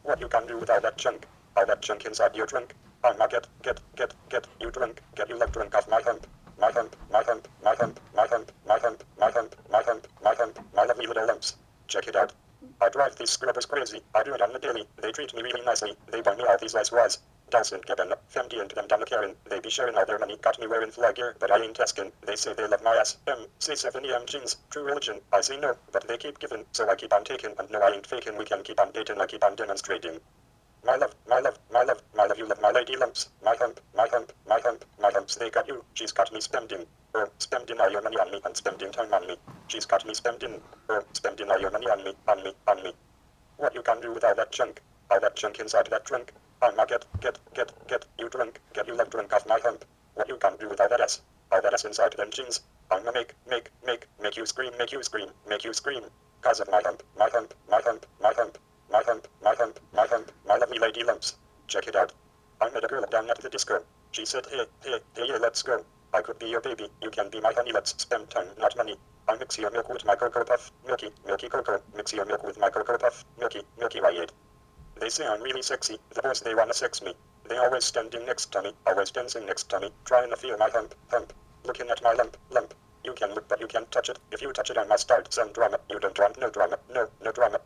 What you can do with all that junk? All that junk inside your drink? I'ma get you drunk. Get you like drunk off my hump. My hump, my hump, my hump, my hump, my hump, my hump, my hump, my hump, my lovely little lumps. Check it out. I drive these scrubbers crazy. I do it on the daily. They treat me really nicely. They buy me all these nice rides. Dawson, Kevin, Fendi and them down the Karen. They be sharing all their money. Got me wearing fly gear, but I ain't asking. They say they love my ass. Say 7 jeans. True religion. I say no, but they keep giving. So I keep on taking. And no, I ain't faking. We can keep on dating. I keep on demonstrating. My love, my love, my love, my love, you love my lady lumps. My hump, my hump, my hump, my humps, they got you. She's got me spending. Spending all your money on me and spending time on me. She's got me spending. Spending all your money on me, on me, on me. What you can do with all that junk? All that junk inside that drink? I'ma get you drunk. Get you like drunk off my hump. What you can do with all that ass? All that ass inside them jeans? I'ma make you scream, make you scream, make you scream. Cause of my hump, my hump, my hump, my hump. My hump, my hump, my hump, my lovely lady lumps. Check it out. I met a girl down at the disco. She said, hey, yeah, let's go. I could be your baby, you can be my honey, let's spend time, not money. I mix your milk with my cocoa puff, milky, milky cocoa. Mix your milk with my cocoa puff, milky, milky white. They say I'm really sexy, the boys they wanna sex me. They always standing next to me, always dancing next to me, trying to feel my hump, hump. Looking at my lump, lump. You can look but you can't touch it. If you touch it I must start some drama. You don't want no drama, no drama,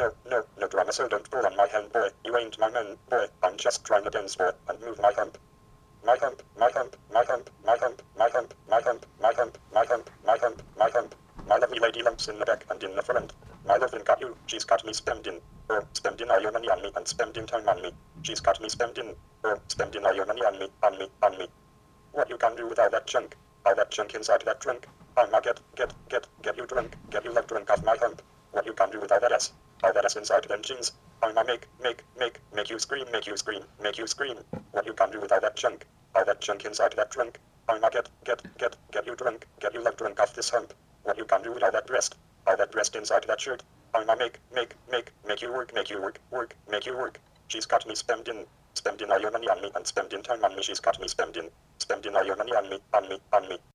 no drama. So don't pull on my hand, boy. You ain't my man, boy. I'm just trying to dance, boy, and move my hump. My hump, my hump, my hump, my hump, my hump, my hump, my hump, my hump, my hump, my hump. My lovely lady lumps in the back and in the front. My loving got you, she's got me spending. Spending all your money on me and spending time on me. She's got me spending. Spending all your money on me, on me, on me. What you can do with all that junk? All that junk inside that drink? I'ma get you drunk. Get you like drunk off my hump. What you can do with all that ass? All that ass inside them jeans? I'ma make you scream, make you scream, make you scream. What you can do with all that junk? All that junk inside that drink? I'ma get you drunk. Get you like drunk off this hump. What you can do with all that breast? All that breast inside that shirt? I'ma make you work, make you work, make you work. She's got me spending all your money on me and spending time on me. She's got me spending all your money on me, on me, on me.